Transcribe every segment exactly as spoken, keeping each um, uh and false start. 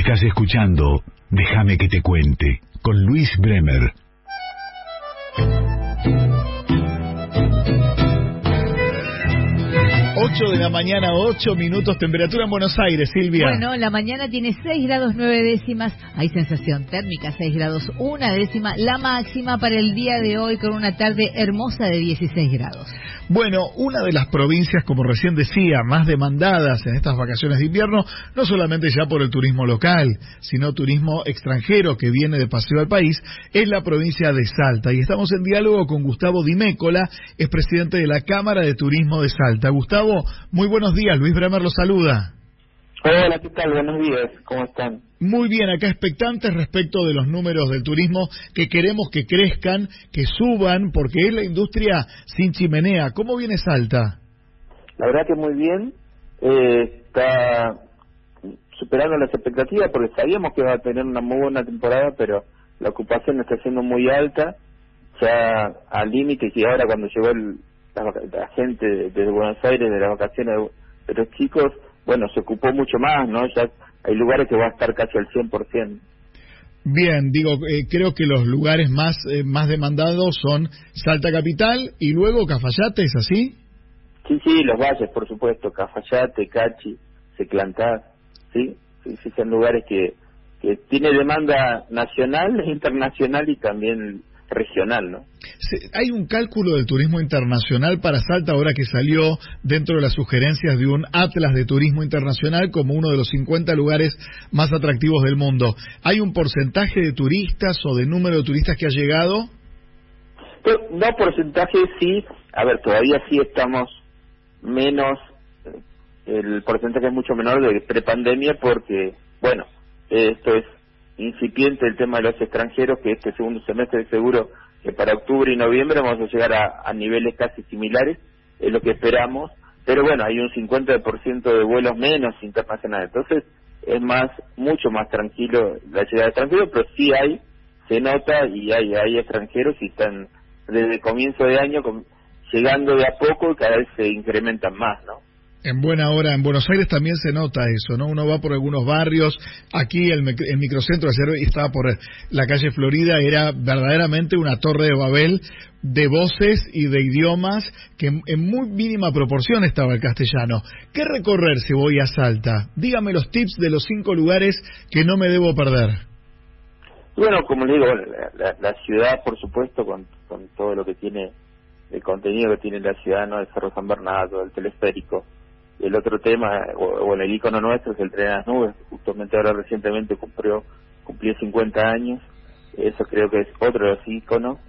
Estás escuchando Déjame que te cuente, con Luis Bremer. ocho de la mañana, ocho minutos, temperatura en Buenos Aires, Silvia. Bueno, la mañana tiene seis grados nueve décimas, hay sensación térmica seis grados una décima, la máxima para el día de hoy con una tarde hermosa de dieciséis grados. Bueno, una de las provincias, como recién decía, más demandadas en estas vacaciones de invierno, no solamente ya por el turismo local, sino turismo extranjero que viene de paseo al país, es la provincia de Salta. Y estamos en diálogo con Gustavo Di Mécola, es presidente de la Cámara de Turismo de Salta. Gustavo, muy buenos días, Luis Bremer lo saluda. Hola, ¿qué tal? Buenos días, ¿cómo están? Muy bien, acá expectantes respecto de los números del turismo, que queremos que crezcan, que suban, porque es la industria sin chimenea. ¿Cómo viene Salta? La verdad que muy bien, eh, está superando las expectativas, porque sabíamos que iba a tener una muy buena temporada, pero la ocupación está siendo muy alta, ya al límite, y ahora cuando llegó el, la, la gente de, de Buenos Aires, de las vacaciones de, de los chicos, bueno, se ocupó mucho más, ¿no? Ya hay lugares que va a estar casi al cien por ciento. Bien, digo, eh, creo que los lugares más eh, más demandados son Salta Capital y luego Cafayate, ¿es así? Sí, sí, los valles, por supuesto, Cafayate, Cachi, Seclantá, sí, sí, sí, son lugares que, que tiene demanda nacional, internacional y también regional, ¿no? Hay un cálculo del turismo internacional para Salta ahora que salió dentro de las sugerencias de un atlas de turismo internacional como uno de los cincuenta lugares más atractivos del mundo. ¿Hay un porcentaje de turistas o de número de turistas que ha llegado? No, porcentaje sí. A ver, todavía sí estamos menos, el porcentaje es mucho menor de prepandemia porque, bueno, esto es incipiente el tema de los extranjeros, que este segundo semestre seguro que para octubre y noviembre vamos a llegar a, a niveles casi similares, es lo que esperamos, pero bueno, hay un cincuenta por ciento de vuelos menos internacionales, entonces es más, mucho más tranquilo la llegada de extranjeros, pero sí hay, se nota y hay, hay extranjeros y están desde comienzo de año con, llegando de a poco y cada vez se incrementan más, ¿no? En buena hora, en Buenos Aires también se nota eso, ¿no? Uno va por algunos barrios, aquí el, el microcentro, ayer estaba por la calle Florida, era verdaderamente una torre de Babel de voces y de idiomas que en, en muy mínima proporción estaba el castellano. ¿Qué recorrer si voy a Salta? Dígame los tips de los cinco lugares que no me debo perder. Bueno, como le digo, la, la, la ciudad, por supuesto, con, con todo lo que tiene, el contenido que tiene la ciudad, ¿no? El Cerro San Bernardo, el telesférico. El otro tema, o bueno, el icono nuestro es el tren a las nubes, justamente ahora recientemente cumplió cumplió cincuenta años, eso creo que es otro de los iconos.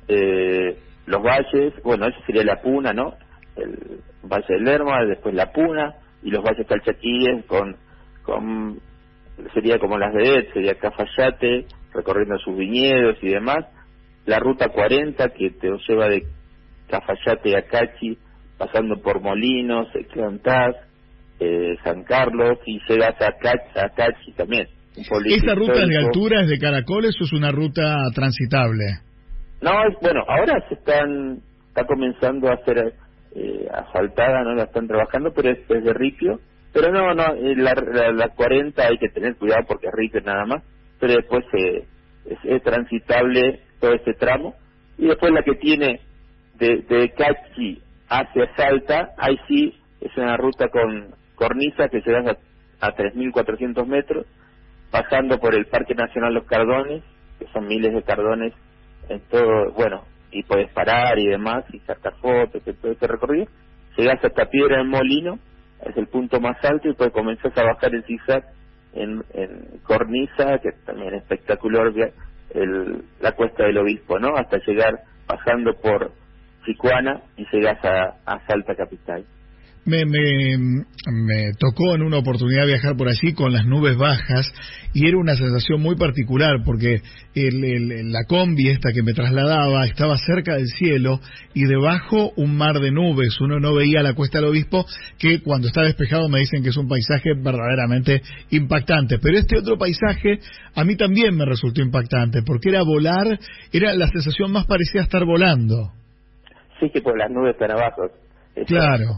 Eh, los valles, bueno, eso sería la Puna, ¿no? El Valle del Lerma, después la Puna, y los valles calchaquíes con, con sería como las de Ed, sería Cafayate, recorriendo sus viñedos y demás. La ruta cuarenta, que te lleva de Cafayate a Cachi, pasando por Molinos, Seclantás, eh, San Carlos, y llegas a Cachi, a Cachi también. Un ¿Esa ruta histórico. de altura es de caracoles o es una ruta transitable? No, es, bueno, ahora se están, está comenzando a ser eh, asfaltada, no la están trabajando, pero es, es de ripio. Pero no, no, la, la, la cuarenta hay que tener cuidado porque es ripio nada más, pero después eh, es, es transitable todo este tramo. Y después la que tiene de, de Cachi hacia Salta, ahí sí es una ruta con cornisa que llegas a, a tres mil cuatrocientos metros, pasando por el Parque Nacional Los Cardones, que son miles de cardones en todo, bueno, y puedes parar y demás, y sacar fotos, y todo ese recorrido. Llegas hasta Piedra del Molino, es el punto más alto, y después comenzás a bajar el zigzag en, en cornisa, que también es espectacular, el, la Cuesta del Obispo, ¿no? Hasta llegar pasando por Chicuana y llegas a, a Salta Capital. Me, me, me tocó en una oportunidad viajar por allí con las nubes bajas y era una sensación muy particular porque el, el, la combi esta que me trasladaba estaba cerca del cielo y debajo un mar de nubes. Uno no veía la Cuesta del Obispo, que cuando está despejado me dicen que es un paisaje verdaderamente impactante. Pero este otro paisaje a mí también me resultó impactante porque era volar, era la sensación más parecida a estar volando. Sí, que por las nubes están abajo. Claro.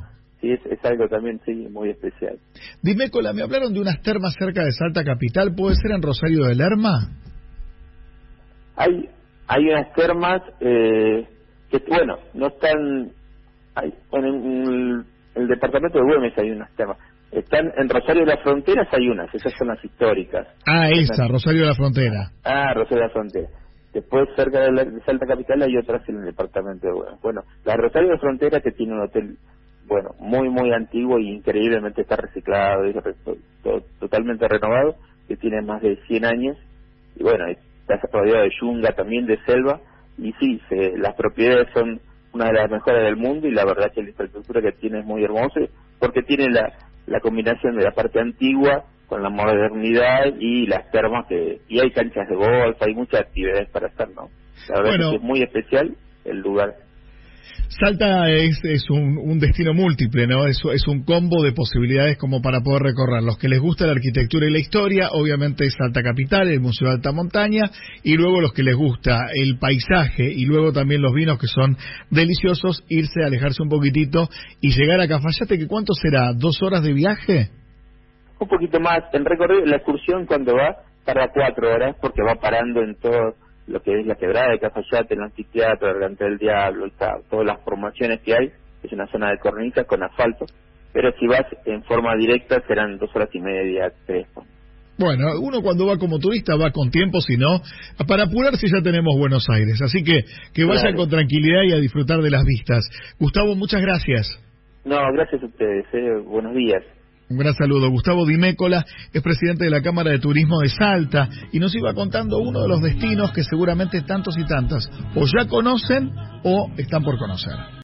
sí, es, es algo también, sí, muy especial. Dimécola, me hablaron de unas termas cerca de Salta Capital, ¿puede ser en Rosario de Lerma? Hay hay unas termas eh, que, bueno, no están... Hay, bueno, en el, el departamento de Güemes hay unas termas. Están en Rosario de las Fronteras, hay unas, esas son las históricas. Ah, esa, Rosario de la Frontera. Ah, Rosario de la Frontera. Después, cerca de, la, de Salta Capital, hay otras en el departamento de Güemes. Bueno, la Rosario de la Frontera, que tiene un hotel, bueno, muy, muy antiguo y increíblemente está reciclado, y to, to, totalmente renovado, que tiene más de cien años, y bueno, está rodeado de yunga, también de selva, y sí, se, las propiedades son una de las mejores del mundo, y la verdad que la infraestructura que tiene es muy hermosa, porque tiene la, la combinación de la parte antigua con la modernidad y las termas, que y hay canchas de golf, hay muchas actividades para hacer, ¿no? La verdad bueno, es que es muy especial el lugar. Salta es, es un, un destino múltiple, ¿no? Es, es un combo de posibilidades como para poder recorrer. Los que les gusta la arquitectura y la historia, obviamente Salta Capital, el Museo de Alta Montaña, y luego los que les gusta el paisaje y luego también los vinos que son deliciosos, irse, alejarse un poquitito y llegar a Cafayate, que ¿cuánto será? ¿Dos horas de viaje? Un poquito más. En recorrido, la excursión cuando va tarda cuatro horas porque va parando en todo lo que es la quebrada de Cafayate, el anfiteatro, el Garganta del Diablo, está, todas las formaciones que hay, es una zona de cornisa con asfalto, pero si vas en forma directa serán dos horas y media, tres. Bueno, uno cuando va como turista va con tiempo, si no, para apurarse ya tenemos Buenos Aires, así que que vayan claro. con tranquilidad y a disfrutar de las vistas. Gustavo, muchas gracias. No, gracias a ustedes, eh. buenos días. Un gran saludo. Gustavo Dimécola es presidente de la Cámara de Turismo de Salta y nos iba contando uno de los destinos que seguramente tantos y tantas o ya conocen o están por conocer.